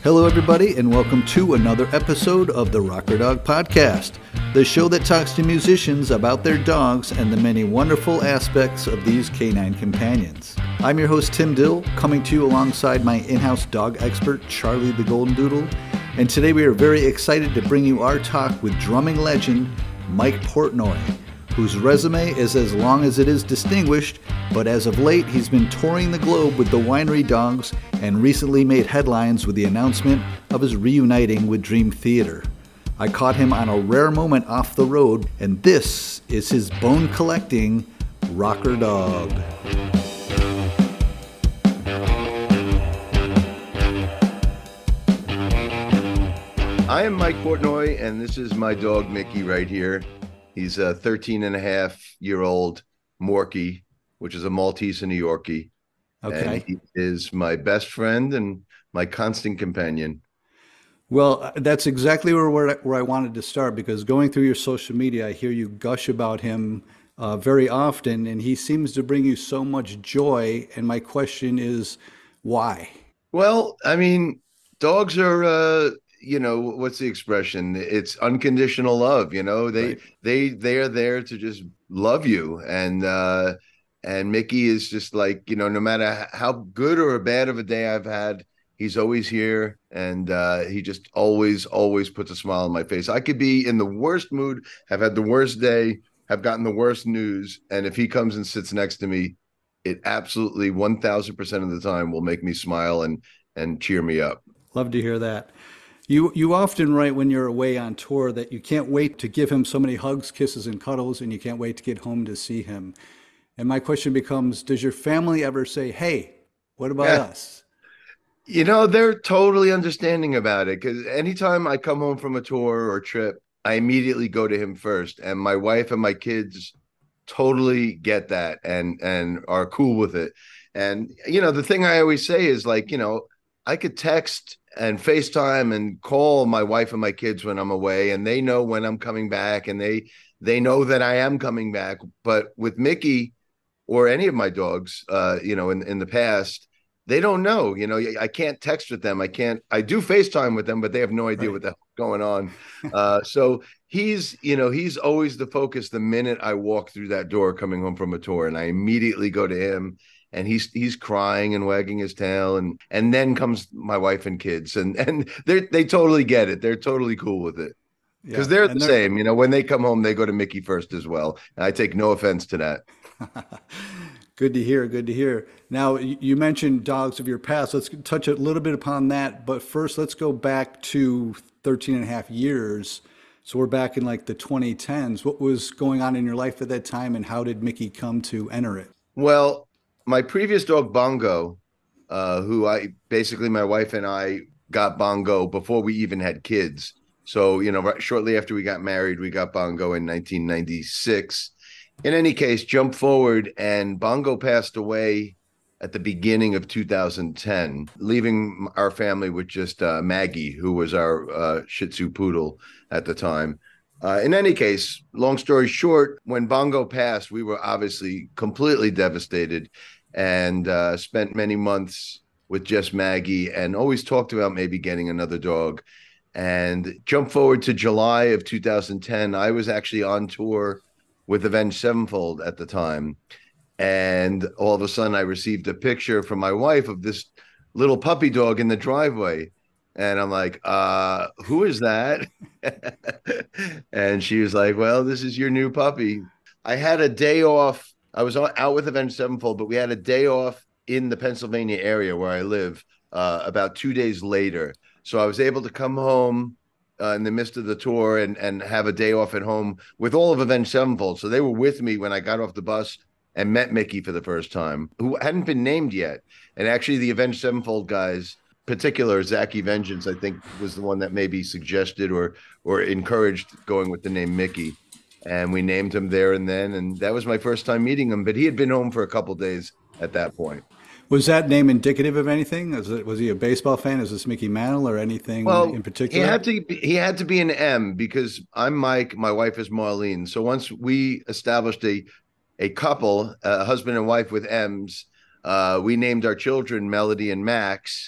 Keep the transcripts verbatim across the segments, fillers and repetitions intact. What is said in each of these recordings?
Hello, everybody, and welcome to another episode of the Rocker Dog Podcast, the show that talks to musicians about their dogs and the many wonderful aspects of these canine companions. I'm your host, Tim Dill, coming to you alongside my in-house dog expert, Charlie the Golden Doodle, and today we are very excited to bring you our talk with drumming legend Mike Portnoy, whose resume is as long as it is distinguished, but as of late he's been touring the globe with the Winery Dogs and recently made headlines with the announcement of his reuniting with Dream Theater. I caught him on a rare moment off the road, and this is his bone-collecting rocker dog. I am Mike Portnoy, and this is my dog Mickey right here. He's a thirteen and a half year old Morkie, which is a Maltese and a Yorkie. Okay. And he is my best friend and my constant companion. Well, that's exactly where, where, where I wanted to start, because going through your social media, I hear you gush about him uh, very often, and he seems to bring you so much joy. And my question is, why? Well, I mean, dogs are, uh, you know, what's the expression? It's unconditional love. You know, they Right. they they are there to just love you, and uh, and Mickey is just like, you know, no matter how good or bad of a day I've had, he's always here, and uh, he just always always puts a smile on my face. I could be in the worst mood, have had the worst day, have gotten the worst news, and if he comes and sits next to me, it absolutely one thousand percent of the time will make me smile and and cheer me up. Love to hear that. You you often write when you're away on tour that you can't wait to give him so many hugs, kisses, and cuddles, and you can't wait to get home to see him. And my question becomes, does your family ever say, hey, what about Yeah. us? You know, they're totally understanding about it, because anytime I come home from a tour or trip, I immediately go to him first. And my wife and my kids totally get that and and are cool with it. And, you know, the thing I always say is, like, you know, I could text and FaceTime and call my wife and my kids when I'm away, and they know when I'm coming back, and they they know that I am coming back. But with Mickey or any of my dogs, uh, you know, in, in the past, they don't know. You know, I can't text with them. I can't, I do FaceTime with them, but they have no idea Right. what the hell's going on. Uh, so he's, you know, he's always the focus the minute I walk through that door coming home from a tour, and I immediately go to him, and he's he's crying and wagging his tail, and and then comes my wife and kids, and and they they totally get it. They're totally cool with it, because Yeah. they're And the they're same. You know, when they come home, they go to Mickey first as well. And I take no offense to that. good to hear. Good to hear. Now, y- you mentioned dogs of your past. Let's touch a little bit upon that. But first, let's go back to thirteen and a half years. So we're back in like the twenty tens. What was going on in your life at that time, and how did Mickey come to enter it? Well, my previous dog Bongo, uh, who I basically my wife and I got Bongo before we even had kids. So, you know, right, shortly after we got married, we got Bongo in nineteen ninety-six. In any case, jump forward, and Bongo passed away at the beginning of two thousand ten, leaving our family with just uh, Maggie, who was our uh, Shih Tzu poodle at the time. Uh, in any case, long story short, when Bongo passed, we were obviously completely devastated, and uh, spent many months with just Maggie, and always talked about maybe getting another dog. And jump forward to July of two thousand ten, I was actually on tour with Avenged Sevenfold at the time. And all of a sudden, I received a picture from my wife of this little puppy dog in the driveway. And I'm like, uh, who is that? And she was like, well, this is your new puppy. I had a day off. I was out with Avenged Sevenfold, but we had a day off in the Pennsylvania area where I live uh, about two days later. So I was able to come home uh, in the midst of the tour and, and have a day off at home with all of Avenged Sevenfold. So they were with me when I got off the bus and met Mickey for the first time, who hadn't been named yet. And actually, the Avenged Sevenfold guys, particular Zachy Vengeance, I think, was the one that maybe suggested or or encouraged going with the name Mickey. And we named him there and then. And that was my first time meeting him. But he had been home for a couple of days at that point. Was that name indicative of anything? Was it, was he a baseball fan? Is this Mickey Mantle or anything Well, in he particular? had to be, he had to be an M, because I'm Mike, my wife is Marlene. So once we established a a couple, a husband and wife with M's, uh, we named our children Melody and Max.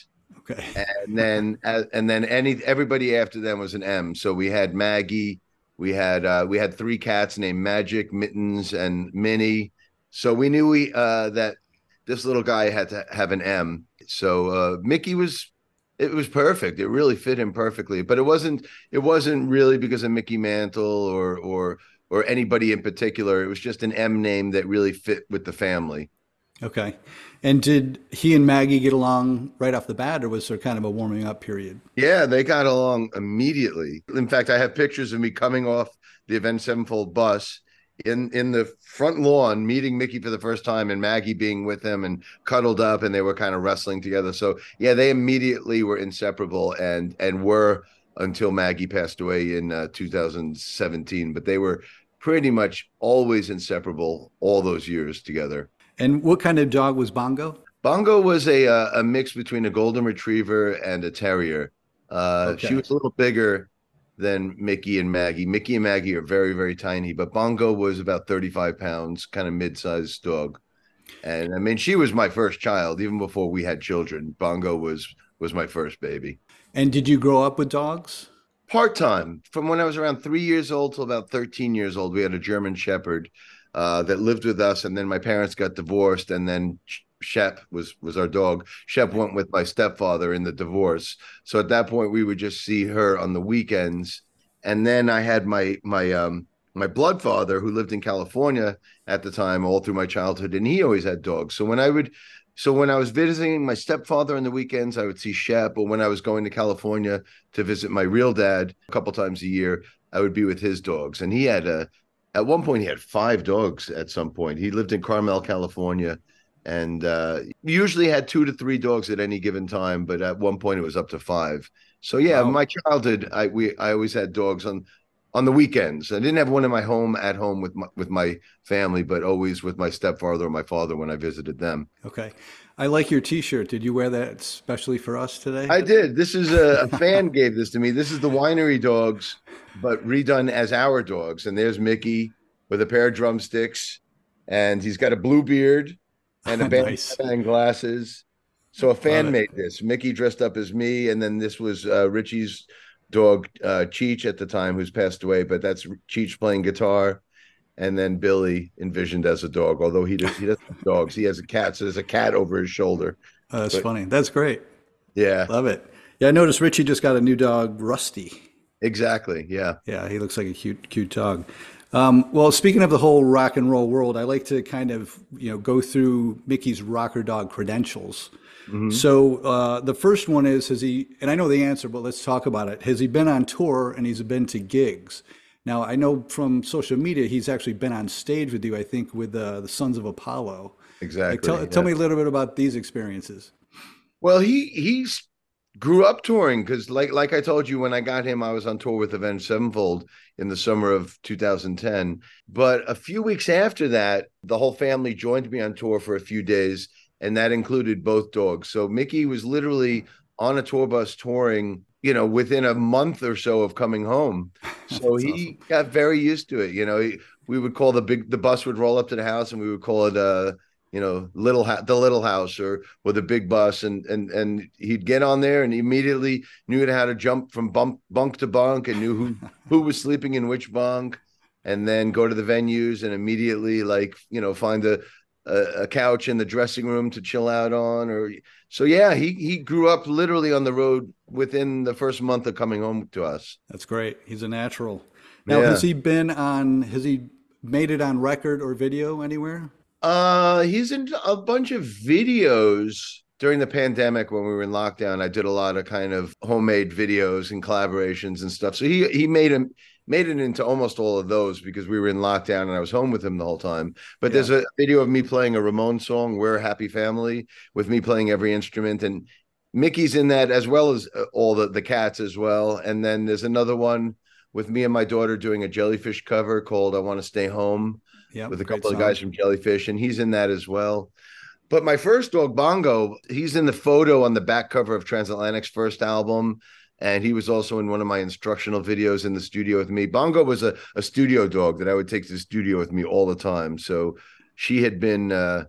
Okay. And then uh, and then any everybody after them was an M. So we had Maggie, we had uh, we had three cats named Magic, Mittens, and Minnie. So we knew we uh, that this little guy had to have an M. So uh, Mickey was it was perfect. It really fit him perfectly. But it wasn't it wasn't really because of Mickey Mantle or or or anybody in particular. It was just an M name that really fit with the family. Okay. And did he and Maggie get along right off the bat, or was there kind of a warming up period? Yeah, they got along immediately. In fact, I have pictures of me coming off the Avenged Sevenfold bus in in the front lawn, meeting Mickey for the first time, and Maggie being with him and cuddled up, and they were kind of wrestling together. So yeah, they immediately were inseparable, and and were until Maggie passed away in uh, two thousand seventeen. But they were pretty much always inseparable all those years together. And what kind of dog was Bongo? Bongo was a uh, a mix between a golden retriever and a terrier. Uh, Okay. she was a little bigger than Mickey and Maggie. Mickey and Maggie are very, very tiny, but Bongo was about thirty-five pounds, kind of mid-sized dog. And I mean, she was my first child, even before we had children. Bongo was was my first baby. And did you grow up with dogs? Part-time, from when I was around three years old till about thirteen years old. We had a German Shepherd uh, that lived with us, and then my parents got divorced, and then Shep was was our dog. Shep went with my stepfather in the divorce. So at that point, we would just see her on the weekends. And then I had my my um my blood father, who lived in California at the time, all through my childhood, and he always had dogs. So when I would so when I was visiting my stepfather on the weekends, I would see Shep. Or when I was going to California to visit my real dad a couple times a year, I would be with his dogs. And he had a at one point he had five dogs at some point. He lived in Carmel, California, and uh, usually had two to three dogs at any given time. But at one point it was up to five. So yeah, Wow. my childhood, I we I always had dogs on on the weekends. I didn't have one in my home at home with my, with my family, but always with my stepfather or my father when I visited them. Okay. I like your t-shirt. Did you wear that especially for us today? I did. This is a, a fan gave this to me. This is the winery dogs, but redone as our dogs. And there's Mickey with a pair of drumsticks, and he's got a blue beard and a bandana Nice. and glasses. So a Love fan it. made this. Mickey dressed up as me, and then this was uh, Richie's dog, uh, Cheech at the time, who's passed away. But that's Cheech playing guitar, and then Billy envisioned as a dog. Although he does, he doesn't have dogs, he has a cat. So there's a cat over his shoulder. Oh, that's But funny. That's great. yeah, Love it. Yeah, I noticed Richie just got a new dog, Rusty. exactly. Yeah. Yeah, he looks like a cute, cute dog. Um, well, speaking of the whole rock and roll world, I like to kind of, you know, go through Mickey's rocker dog credentials. Mhm. So uh, the first one is, has he, and I know the answer, but let's talk about it. Has he been on tour and he's been to gigs? Now, I know from social media, he's actually been on stage with you, I think, with uh, the Sons of Apollo. Like, Exactly. tell, tell Yeah. me a little bit about these experiences. Well, he he's grew up touring because, like like I told you, when I got him, I was on tour with Avenged Sevenfold in the summer of two thousand ten. But a few weeks after that, the whole family joined me on tour for a few days, and that included both dogs. So Mickey was literally on a tour bus touring, you know, within a month or so of coming home. So That's awesome. he got very used to it. You know, he, we would call the big the bus would roll up to the house, and we would call it uh you know, little ha- the little house or or the big bus, and and and he'd get on there and immediately knew how to jump from bunk bunk to bunk and knew who who was sleeping in which bunk, and then go to the venues and immediately, like, you know, find a a, a couch in the dressing room to chill out on. Or so yeah, he he grew up literally on the road within the first month of coming home to us. That's great. He's a natural. Now, has Yeah. he been on, has he made it on record or video anywhere? Uh, he's in a bunch of videos during the pandemic when we were in lockdown. I did a lot of kind of homemade videos and collaborations and stuff. So he he made him made it into almost all of those because we were in lockdown and I was home with him the whole time. But Yeah. there's a video of me playing a Ramon song, "We're a Happy Family," with me playing every instrument, and Mickey's in that as well as uh, all the the cats as well. And then there's another one with me and my daughter doing a Jellyfish cover called "I Want to Stay Home," Yeah. with a Great couple of song. guys from Jellyfish, and he's in that as well. But my first dog, Bongo, he's in the photo on the back cover of Transatlantic's first album. And he was also in one of my instructional videos in the studio with me. Bongo was a, a studio dog that I would take to the studio with me all the time. So she had been uh,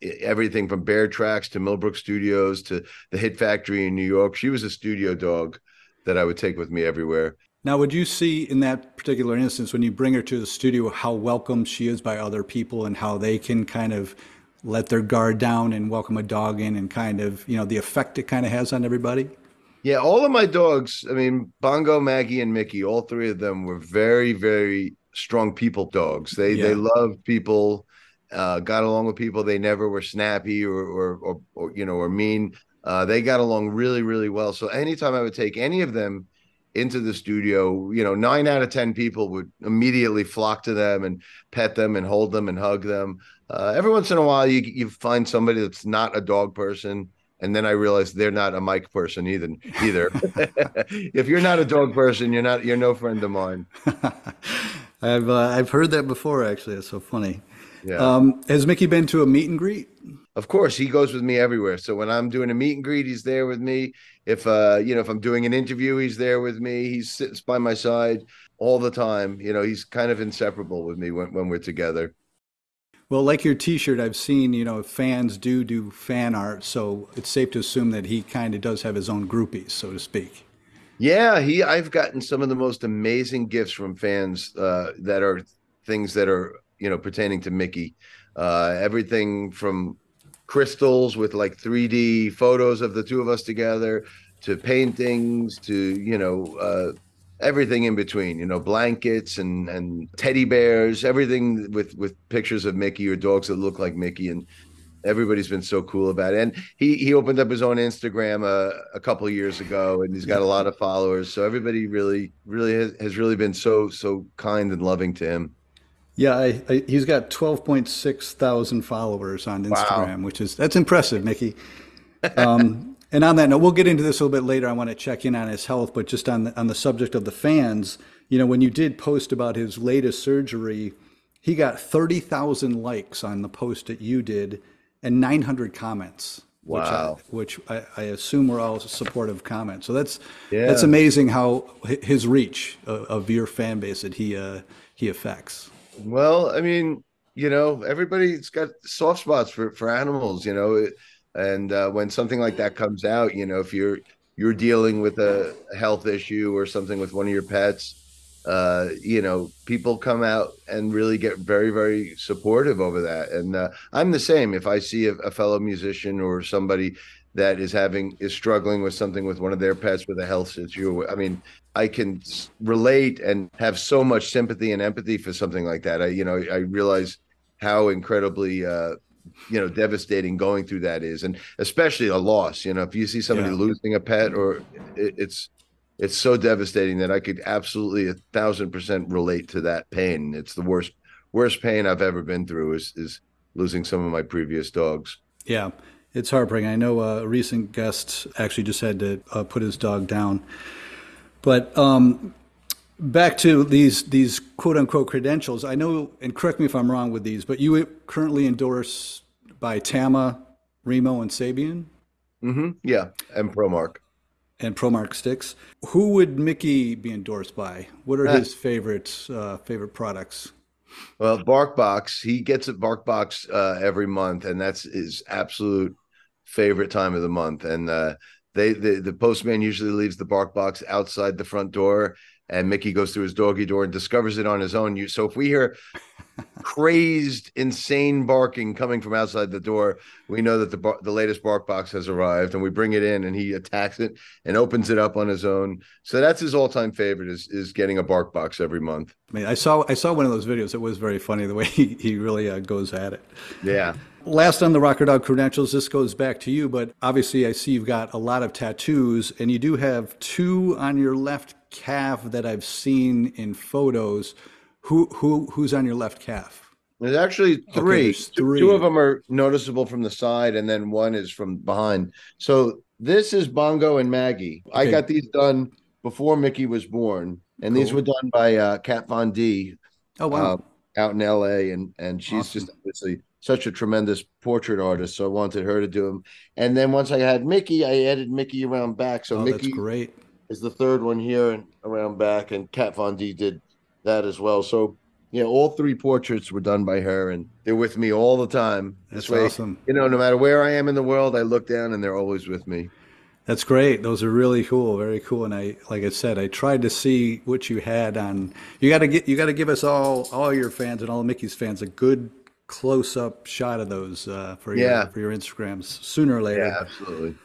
everything from Bear Tracks to Millbrook Studios to the Hit Factory in New York. She was a studio dog that I would take with me everywhere. Now, would you see in that particular instance, when you bring her to the studio, how welcome she is by other people and how they can kind of let their guard down and welcome a dog in and kind of, you know, the effect it kind of has on everybody? Yeah, all of my dogs, I mean, Bongo, Maggie, and Mickey, all three of them were very, very strong people dogs. They yeah. they loved people, uh, got along with people. They never were snappy or, or, or, or you know, or mean. Uh, they got along really, really well. So anytime I would take any of them into the studio, you know, nine out of ten people would immediately flock to them and pet them and hold them and hug them. Uh, every once in a while, you you find somebody that's not a dog person, and then I realized they're not a Mike person either. Either, if you're not a dog person, you're not you're no friend of mine. I've uh, I've heard that before. Actually, it's so funny. Yeah. Um, has Mickey been to a meet and greet? Of course, he goes with me everywhere. So when I'm doing a meet and greet, he's there with me. If uh, you know, if I'm doing an interview, he's there with me. He sits by my side all the time. You know, he's kind of inseparable with me when, when we're together. Well, like your T-shirt, I've seen, you know, fans do do fan art, so it's safe to assume that he kind of does have his own groupies, so to speak. Yeah, he. I've gotten some of the most amazing gifts from fans uh, that are things that are, you know, pertaining to Mickey. Uh, everything from crystals with like three D photos of the two of us together to paintings to, you know, uh, everything in between, you know, blankets and, and teddy bears, everything with, with pictures of Mickey or dogs that look like Mickey. And everybody's been so cool about it. And he, he opened up his own Instagram uh, a couple of years ago, and he's got a lot of followers. So everybody really, really has, has really been so, so kind and loving to him. Yeah, I, I, he's got twelve point six thousand followers on Instagram, Wow. which is, that's impressive, Mickey. Um, and on that note, we'll get into this a little bit later. I want to check in on his health, but just on the, on the subject of the fans, you know, when you did post about his latest surgery, he got thirty thousand likes on the post that you did and nine hundred comments. Wow. Which, I, which I, I assume were all supportive comments. So that's, yeah. that's amazing how his reach of, of your fan base that he, uh, he affects. Well, I mean, you know, everybody's got soft spots for, for animals, you know, and uh, when something like that comes out, you know, if you're you're dealing with a health issue or something with one of your pets, uh, you know, people come out and really get very, very supportive over that. And uh, I'm the same. If I see a, a fellow musician or somebody that is having is struggling with something with one of their pets with a health issue, I mean, I can relate and have so much sympathy and empathy for something like that. I, you know, I realize how incredibly, uh, you know, devastating going through that is, and especially a loss. You know, if you see somebody yeah. losing a pet, or it, it's it's so devastating that I could absolutely a thousand percent relate to that pain. It's the worst worst pain I've ever been through is is losing some of my previous dogs. Yeah. It's heartbreaking. I know a recent guest actually just had to uh, put his dog down. But um, back to these these quote unquote credentials. I know, and correct me if I'm wrong with these, but you currently endorse by Tama, Remo, and Sabian. Mm-hmm. Yeah, and ProMark. And ProMark sticks. Who would Mickey be endorsed by? What are his favorite uh, favorite products? Well, BarkBox. He gets a BarkBox uh, every month, and that's his absolute favorite time of the month. And uh, they the, the postman usually leaves the BarkBox outside the front door, and Mickey goes through his doggy door and discovers it on his own. So if we hear crazed, insane barking coming from outside the door, we know that the bar, the latest BarkBox has arrived, and we bring it in, and he attacks it and opens it up on his own. So that's his all-time favorite is is getting a BarkBox every month. I mean, I saw I saw one of those videos. It was very funny the way he, he really uh, goes at it. Yeah. Last on the Rocker Dog credentials, this goes back to you, but obviously I see you've got a lot of tattoos, and you do have two on your left calf that I've seen in photos. Who who who's on your left calf? There's actually three. Okay, there's three. Two of them are noticeable from the side, and then one is from behind. So this is Bongo and Maggie. Okay. I got these done before Mickey was born, and cool. These were done by uh, Kat Von D. Oh wow! Uh, out in L A, and and she's awesome. Just obviously such a tremendous portrait artist. So I wanted her to do them. And then once I had Mickey, I added Mickey around back. So oh, Mickey that's great. Is the third one here and around back, and Kat Von D did that as well. So Yeah, all three portraits were done by her, and they're with me all the time. This That's way, awesome. you know, no matter where I am in the world, I look down and they're always with me. That's great. Those are really cool, very cool. And I, like I said, I tried to see what you had on. You got to get, you got to give us all, all your fans and all the Mickey's fans a good close up shot of those uh, for your Yeah, for your Instagrams sooner or yeah, later. absolutely.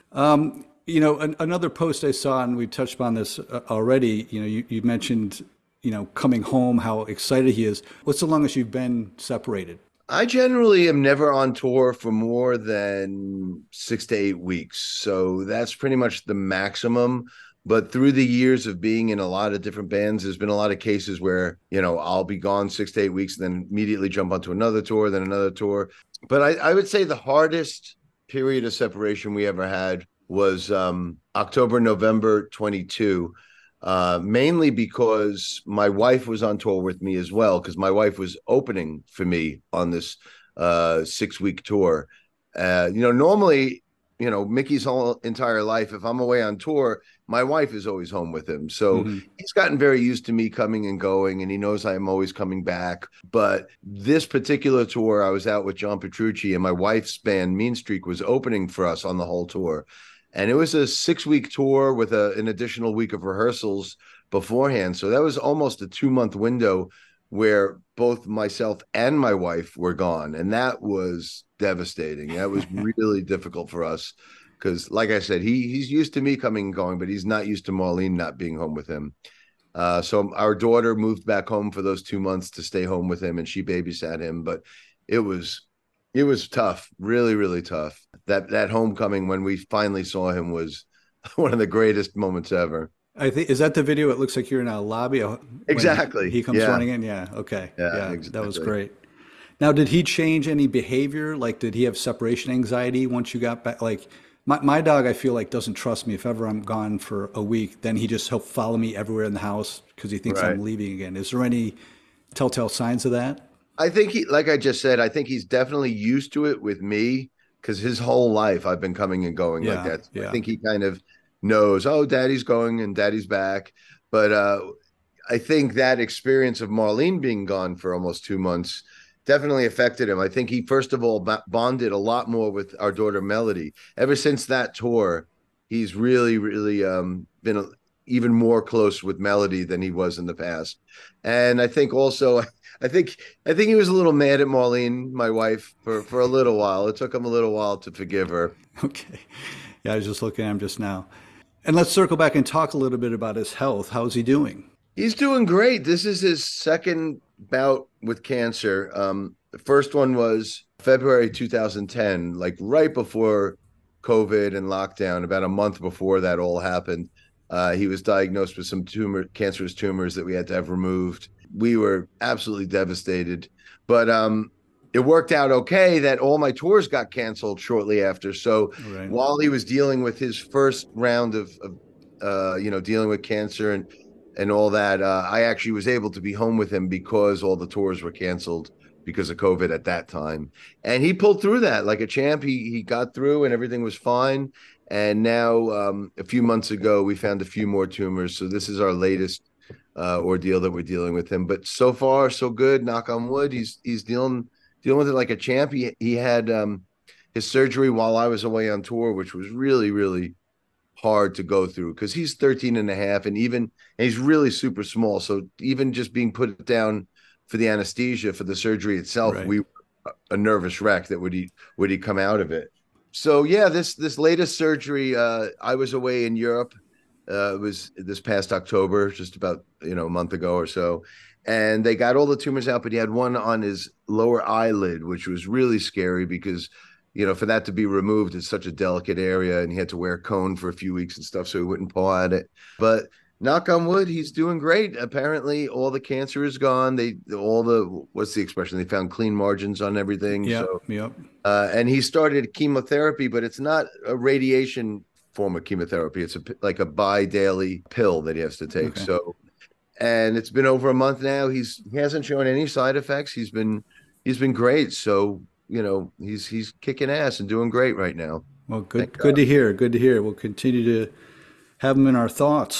You know, an, another post I saw, and we touched upon this uh, already. You know, you, you mentioned, you know, coming home, how excited he is. What's the longest you've been separated? I generally am never on tour for more than six to eight weeks. So that's pretty much the maximum. But through the years of being in a lot of different bands, there's been a lot of cases where, you know, I'll be gone six to eight weeks and then immediately jump onto another tour, then another tour. But I, I would say the hardest period of separation we ever had was um, October, November twenty-two. Uh, mainly because my wife was on tour with me as well, because my wife was opening for me on this uh, six week tour. Uh, you know, normally, you know, Mickey's whole entire life, if I'm away on tour, my wife is always home with him. So Hmm. he's gotten very used to me coming and going, and he knows I'm always coming back. But this particular tour, I was out with John Petrucci, and my wife's band Mean Streak was opening for us on the whole tour. And it was a six week tour with a, an additional week of rehearsals beforehand. So that was almost a two month window where both myself and my wife were gone. And that was devastating. That was really difficult for us because, like I said, he he's used to me coming and going, but he's not used to Marlene not being home with him. Uh, so our daughter moved back home for those two months to stay home with him, and she babysat him. But it was it was tough, really, really tough. That that homecoming when we finally saw him was one of the greatest moments ever. I think is that the video? It looks like you're in a lobby uh, when he, Exactly. he comes Yeah. running in. Yeah. Okay. Yeah. Yeah. That was Exactly. great. Now, did he change any behavior? Like, did he have separation anxiety once you got back? Like, my, my dog, I feel like doesn't trust me. If ever I'm gone for a week, then he just he'll follow me everywhere in the house because he thinks Right. I'm leaving again. Is there any telltale signs of that? I think he, like I just said, I think he's definitely used to it with me because his whole life I've been coming and going like Yeah. that. So I Yeah. think he kind of knows, oh, daddy's going and daddy's back. But uh, I think that experience of Marlene being gone for almost two months definitely affected him. I think he, first of all, bo- bonded a lot more with our daughter Melody. Ever since that tour, he's really, really um, been a, even more close with Melody than he was in the past. And I think also, I think, I think he was a little mad at Marlene, my wife, for for a little while. It took him a little while to forgive her. Okay. Yeah, I was just looking at him just now. And let's circle back and talk a little bit about his health. How's he doing? He's doing great. This is his second bout with cancer. Um, the first one was February two thousand ten, like right before COVID and lockdown, about a month before that all happened. Uh, he was diagnosed with some tumor, cancerous tumors that we had to have removed. We were absolutely devastated, but um, it worked out okay that all my tours got canceled shortly after. So All right. while he was dealing with his first round of, of uh, you know, dealing with cancer and and all that, uh, I actually was able to be home with him because all the tours were canceled because of COVID at that time. And he pulled through that like a champ. He he got through and everything was fine. And now, um, a few months ago, we found a few more tumors. So this is our latest uh, ordeal that we're dealing with him. But so far, so good. Knock on wood. He's he's dealing dealing with it like a champ. He he had um, his surgery while I was away on tour, which was really really hard to go through because he's thirteen and a half, and even and he's really super small. So even just being put down for the anesthesia for the surgery itself, Right. we were a nervous wreck that would he would he come out of it. So yeah, this this latest surgery, uh, I was away in Europe. Uh, it was this past October, just about you know a month ago or so, and they got all the tumors out, but he had one on his lower eyelid, which was really scary because you know for that to be removed, it's such a delicate area, and he had to wear a cone for a few weeks and stuff so he wouldn't paw at it. But knock on wood, he's doing great. Apparently, all the cancer is gone. They all the what's the expression? They found clean margins on everything. Yep. So Yep. uh, and he started chemotherapy, but it's not a radiation form of chemotherapy. It's a, like a bi-daily pill that he has to take. Okay. So, and it's been over a month now. He's he hasn't shown any side effects. He's been he's been great. So, you know, he's he's kicking ass and doing great right now. Well, Thank good. Good God. to hear. Good to hear. We'll continue to have him in our thoughts.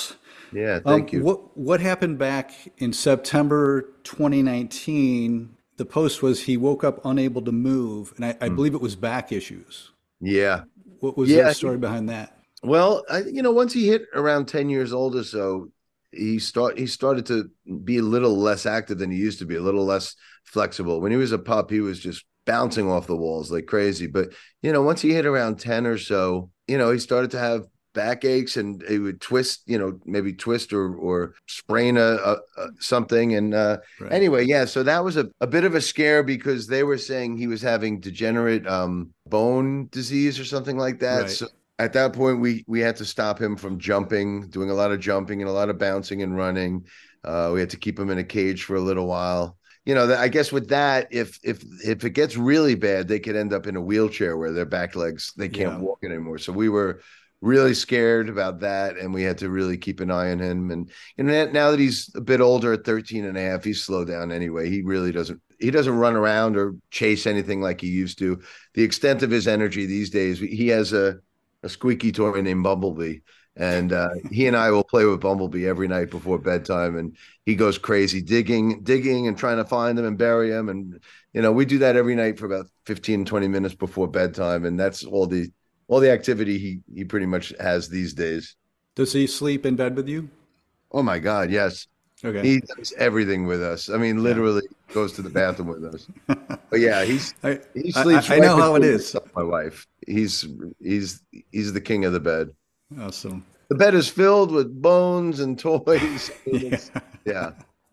Yeah, Um, thank you. what what happened back in September twenty nineteen? The post was he woke up unable to move, and I, I Mm. believe it was back issues. Yeah. What was the Yeah. story behind that? Well, I, you know, once he hit around ten years old or so, he start he started to be a little less active than he used to be, a little less flexible. When he was a pup, he was just bouncing off the walls like crazy. But, you know, once he hit around ten or so, you know, he started to have backaches and he would twist, you know, maybe twist or or sprain a, a, a something. And uh, Right, anyway, yeah, so that was a, a bit of a scare because they were saying he was having degenerate um, bone disease or something like that. right. So at that point we we had to stop him from jumping, doing a lot of jumping and a lot of bouncing and running. Uh, we had to keep him in a cage for a little while. You know, I guess with that, if if if it gets really bad, they could end up in a wheelchair where their back legs they can't Yeah. walk anymore. So we were really scared about that, and we had to really keep an eye on him. And you know, now that he's a bit older, at thirteen and a half, he's slowed down anyway. He really doesn't he doesn't run around or chase anything like he used to. The extent of his energy these days, he has a a squeaky toy named Bumblebee. And uh, he and I will play with Bumblebee every night before bedtime. And he goes crazy digging, digging and trying to find him and bury him. And, you know, we do that every night for about fifteen, twenty minutes before bedtime. And that's all the all the activity he he pretty much has these days. Does he sleep in bed with you? Oh my God, yes. Okay. He does everything with us. I mean, Yeah. literally goes to the bathroom with us. But yeah, he's I, he I sleeps I right know how it between is. myself and my wife. He's he's he's the king of the bed. Awesome. The bed is filled with bones and toys. Yeah. Yeah.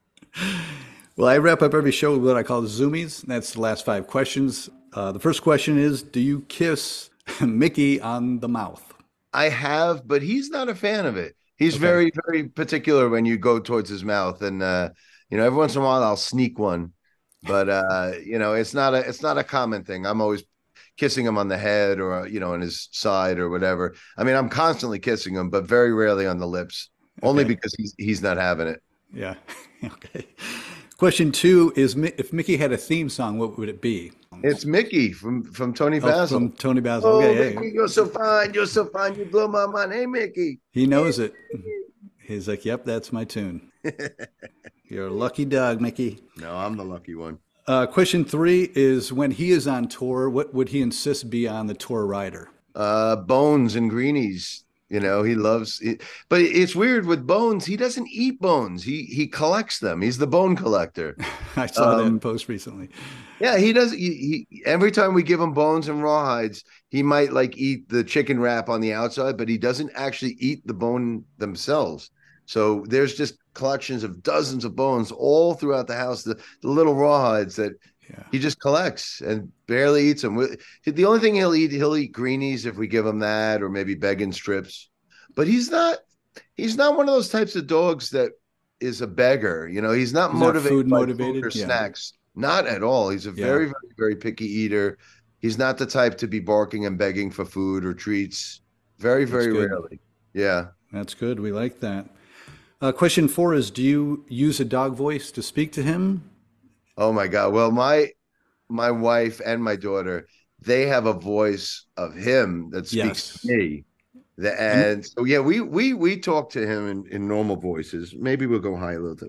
Well, I wrap up every show with what I call zoomies. That's the last five questions. Uh, the first question is, do you kiss Mickey on the mouth? I have, but he's not a fan of it. He's Okay. very, very particular when you go towards his mouth. And uh, you know, every once in a while I'll sneak one. But uh, you know, it's not a it's not a common thing. I'm always kissing him on the head or you know, on his side or whatever. I mean, I'm constantly kissing him, but very rarely on the lips, only Okay. because he's he's not having it. Yeah. Okay. Question two is Mi- if Mickey had a theme song, what would it be? It's Mickey from from Tony Oh, Basil. from Tony Basil. Oh, Okay. Hey, Mickey, you're so fine. You're so fine. You blow my mind. Hey, Mickey. he knows it. He's like, yep, that's my tune. You're a lucky dog, Mickey. No, I'm the lucky one. Uh, question three is when he is on tour, what would he insist be on the tour rider? Uh, Bones and Greenies. You know, he loves it. But it's weird with Bones. He doesn't eat bones. He he collects them. He's the bone collector. I saw that in Um, post recently. yeah, he does. He, he every time we give him bones and rawhides, he might like eat the chicken wrap on the outside, but he doesn't actually eat the bone themselves. So there's just collections of dozens of bones all throughout the house. The the little rawhides that Yeah. he just collects and barely eats them. The only thing he'll eat, he'll eat greenies if we give him that, or maybe Beggin strips. But he's not, he's not one of those types of dogs that is a beggar. You know, he's not He's not motivated food by motivated. food or Yeah. snacks. Not at all. He's a Yeah. very, very, very picky eater. He's not the type to be barking and begging for food or treats. Very, That's very good. rarely. Yeah. That's good. We like that. Uh, question four is do you use a dog voice to speak to him? Oh my God. Well, my my wife and my daughter, they have a voice of him that speaks Yes. to me. The, And and so yeah, we we we talk to him in, in normal voices. Maybe we'll go high a little bit.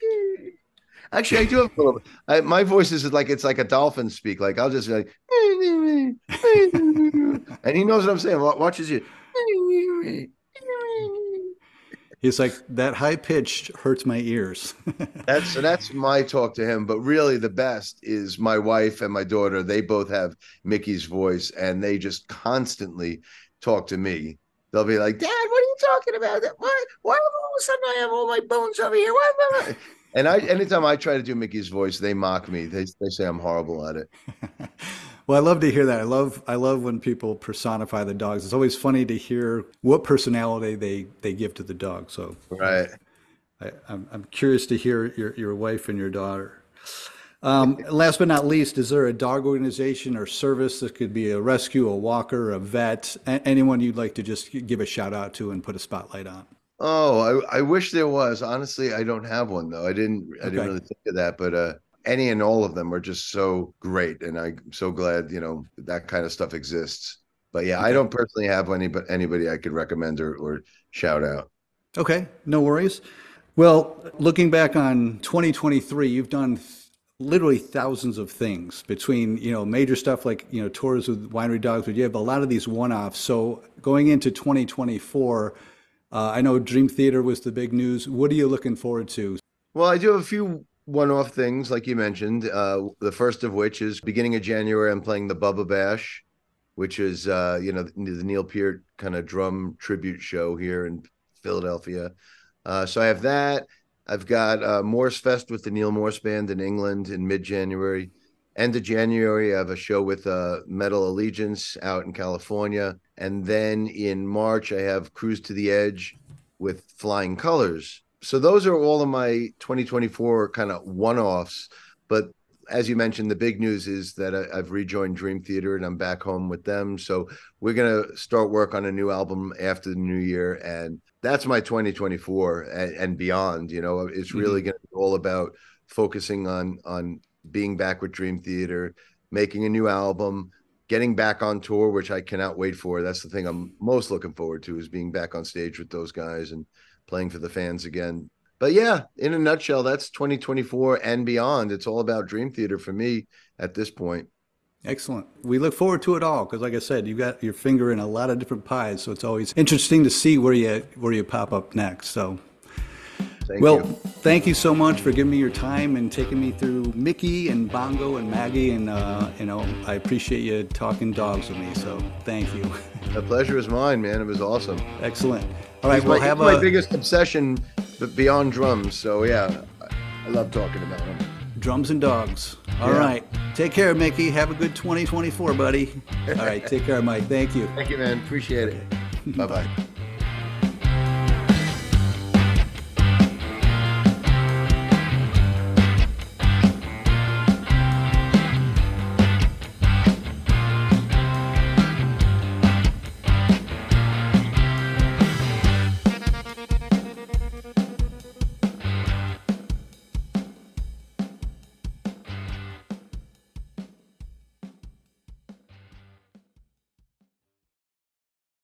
Actually, I do have a little. I, my voice is like it's like a dolphin speak. Like I'll just be like, and he knows what I'm saying. Wa- Watches you. he's like, that high pitched hurts my ears. That's so that's my talk to him. But really, the best is my wife and my daughter. They both have Mickey's voice, and they just constantly talk to me. They'll be like, "Dad, what are you talking about? Why? Why all of a sudden I have all my bones over here? Why?" why, why?" And I, anytime I try to do Mickey's voice, they mock me. They they say I'm horrible at it. Well, I love to hear that. I love I love when people personify the dogs. It's always funny to hear what personality they, they give to the dog. So Right. I, I'm, I'm curious to hear your, your wife and your daughter. Um, last but not least, is there a dog organization or service that could be a rescue, a walker, a vet, a- anyone you'd like to just give a shout out to and put a spotlight on? Oh, I, I wish there was. Honestly, I don't have one though. I didn't I didn't Okay. really think of that, but uh any and all of them are just so great. And I'm so glad, you know, that kind of stuff exists. But yeah, I Okay. don't personally have any but anybody I could recommend or, or shout out. Okay, no worries. Well, looking back on twenty twenty-three, you've done th- literally thousands of things between, you know, major stuff like, you know, tours with Winery Dogs, but you have a lot of these one-offs. So going into twenty twenty-four, uh, I know Dream Theater was the big news. What are you looking forward to? Well, I do have a few one-off things, like you mentioned. Uh, the first of which is beginning of January, I'm playing the Bubba Bash, which is uh, you know the, the Neil Peart kind of drum tribute show here in Philadelphia. Uh, so I have that. I've got uh, Morse Fest with the Neil Morse Band in England in mid-January. End of January, I have a show with uh, Metal Allegiance out in California. And then in March, I have Cruise to the Edge with Flying Colors. So those are all of my twenty twenty-four kind of one-offs. But as you mentioned, the big news is that I, I've rejoined Dream Theater and I'm back home with them. So we're going to start work on a new album after the new year. And that's my twenty twenty-four and, and beyond. You know, it's really mm-hmm. going to be all about focusing on, on being back with Dream Theater, making a new album, getting back on tour, which I cannot wait for. That's the thing I'm most looking forward to, is being back on stage with those guys and playing for the fans again. But yeah, in a nutshell, that's twenty twenty-four and beyond. It's all about Dream Theater for me at this point. Excellent. We look forward to it all because, like I said, you've got your finger in a lot of different pies, so it's always interesting to see where you where you pop up next. So, thank well, you. Thank you so much for giving me your time and taking me through Mickey and Bongo and Maggie, and uh, you know, I appreciate you talking dogs with me. So, thank you. The pleasure is mine, man. It was awesome. Excellent. All right, he's we'll my, have he's a... my biggest obsession, but beyond drums. So yeah, I love talking about him. Drums and dogs. All yeah. right. Take care, Mickey. Have a good twenty twenty-four, buddy. All right. Take care, Mike. Thank you. Thank you, man. Appreciate it. Bye-bye.